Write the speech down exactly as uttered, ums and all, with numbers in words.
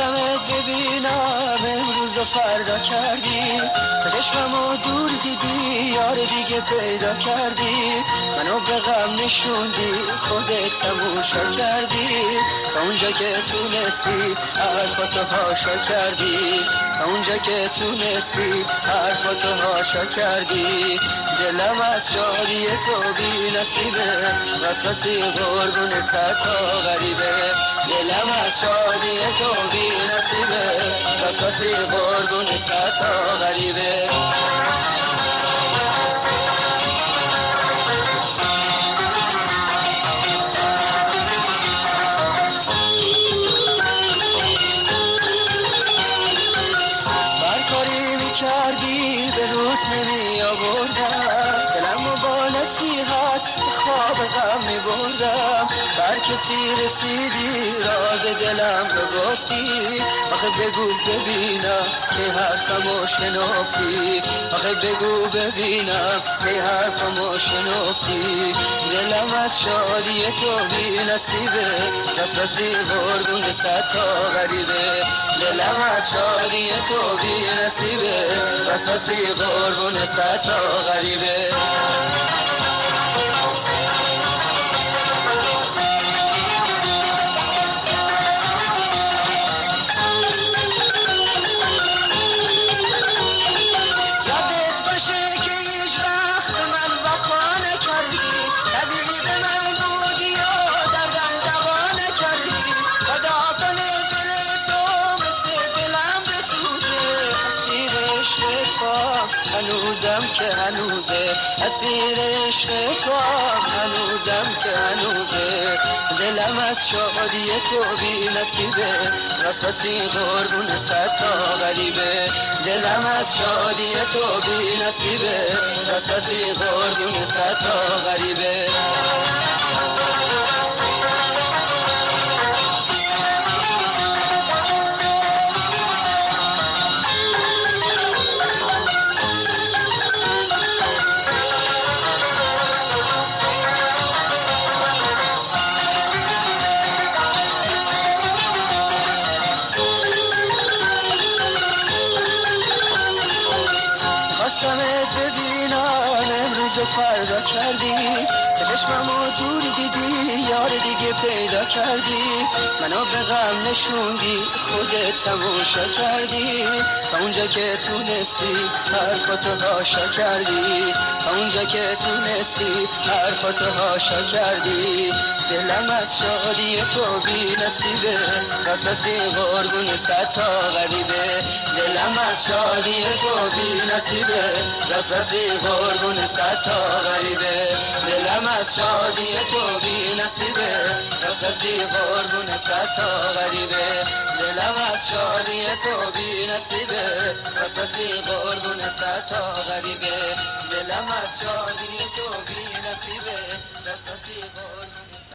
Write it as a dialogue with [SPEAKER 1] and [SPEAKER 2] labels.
[SPEAKER 1] خواستمت ببینم امروز و فردا کردی، چشممو دور دیدی یار دیگه پیدا کردی، منو به غم نشوندی خودت تموشا کردی، تا اونجا که تونستی حرفاتو هاشا کردی، تا اونجا که تونستی حرفاتو هاشا کردی. دلم از شادی تو بی نصیبه، وسواسی قربون سر تا غریبه. دلم از شادی تو بی نصیبه، وسواسی قربون سر تا غریبه. کردی به روت نمی آوردم، دلمو با نصیحت خواب غم می بردم. بر کسی رسیدی راز دلم رو گفتی، آخه بگو ببینم که حرفمو شنفتی، آخه بگو ببینم که حرفمو شنفتی. دلم از شادی تو بی نصیبه، وسواسی قربون صد تا غریبه. دلم از شادی تو بی نصیبه، وسواسی قربون صد تا غریبه. یادت باشه که هیچ وقت به من وفا نکردی، طبیعی به من بودی و دردم دوا نکردی. خدا کنه دل تو مثل دلم بسوزه، اسیر عشق تو هنوزم که هنوزه، اسیر عشق تو هنوزم که هنوزه. دلم از شادی تو بی نصیبه، وسواسی قربون صد تا غریبه. دلم از شادی تو بی نصیبه، وسواسی قربون صد تا غریبه. خواستمت ببینم امروز و فردا کردی، چشممو دور دیدی یار دیگه پیدا کردی، منو به غم نشوندی خودت تماشا کردی، تا اونجا که تونستی حرفاتو هاشا کردی، تا اونجا که تونستی حرفاتو هاشا کردی. دلم از شادی تو بی نصیبه، وسواسی قربون صد تا غریبه. دلم از شادی تو بی نصیبه، وسواسی قربون صد تا غریبه. دلم از شادی تو بی نصیبه، وسواسی قربون صد تا غریبه. دلم از شادی تو بی نصیبه، وسواسی قربون صد تا غریبه. دلم از شادی تو بی نصیبه، وسواسی قربون